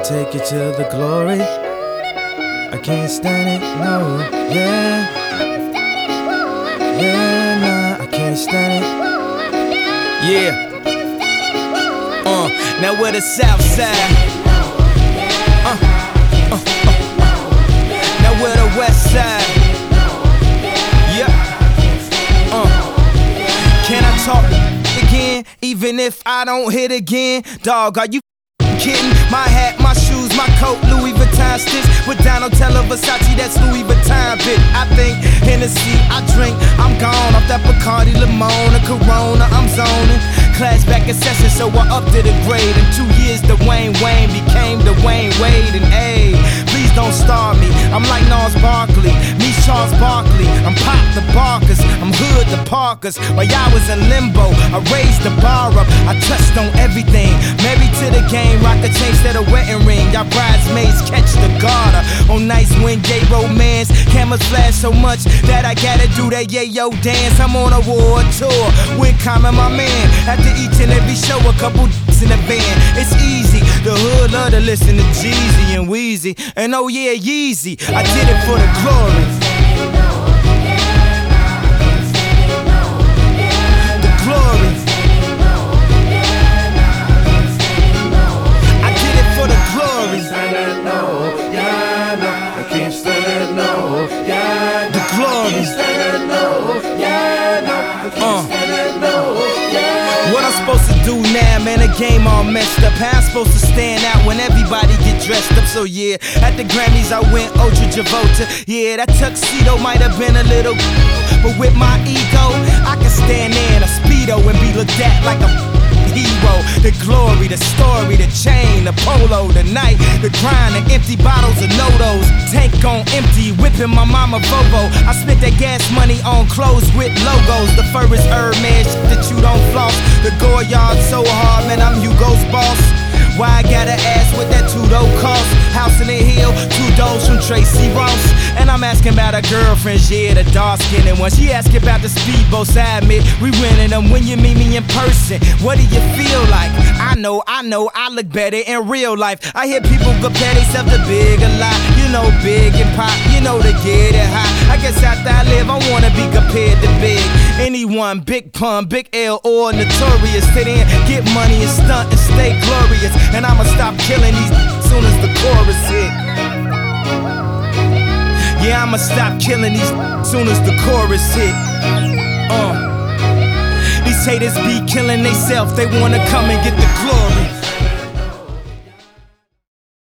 take you to the glory. I can't stand it, no, yeah. Yeah, nah, I can't stand it. Yeah. Now we're the South Side. Now we're the West Side. Yeah. Can I talk again, even if I don't hit again? Dog, are you kidding? My hat, my shoes, my coat, Louis Vuitton stitch with Donatella Versace, that's Louis Vuitton bit. I think Hennessy, I drink, I'm gone off that Bacardi Limon, a Corona, I'm zoning. Class back in session, so I upped to the grade. In 2 years, the Wayne became the Wayne Wade. And ayy, please don't star me. I'm like Nas Barkley, me Charles Barkley. I'm Pop the Barkers, I'm Hood the Parkers. While y'all was in limbo, I raised the bar up. I touched on everything. Married to the game, rock a chain instead of wedding ring. Y'all bridesmaids catch the garter. On nights when gay romance cameras flash so much that I gotta do that yayo dance. I'm on a war tour with Common, my man. After each and every show, a couple in the van. It's easy, the hood love to listen to Jeezy and Weezy. And oh yeah, Yeezy, I did it for the glory. The glory. I did it for the glory. The glory. What I'm supposed to do now, man, the game all messed up. How I'm supposed to stand out when everybody get dressed up? So yeah, at the Grammys I went ultra Travolta. Yeah, that tuxedo might have been a little, but with my ego, I can stand there in a Speedo and be looked at like a hero. The glory, the story, the chain, the polo, the night, the grind, the empty bottles of Nodos. Tank on empty, whipping my mama Volvo. I spent that gas money on clothes with logos. The fur is Hermes, that you don't floss. The Goyard so hard, man, I'm Hugo's boss. Why I gotta ask what that $2 cost? House in the hill, $2 from Tracy Ross. And I'm asking about her girlfriends, yeah, the dark-skinned one. She asking about the speedboats, I admit we rented them. When you meet me in person, what do you feel like? I know, I look better in real life. I hear people compare themselves to Big a lot. You know, Big and Pop, you know they get it hot. I guess after I live, I wanna be compared to Big. Anyone, Big Pun, Big L, or Notorious. Sit in, get money and stunt and stay glorious. And I'ma stop killing these soon as the chorus hit. Yeah, I'ma stop killing these soon as the chorus hit. These haters be killing theyself, they wanna come and get the glory.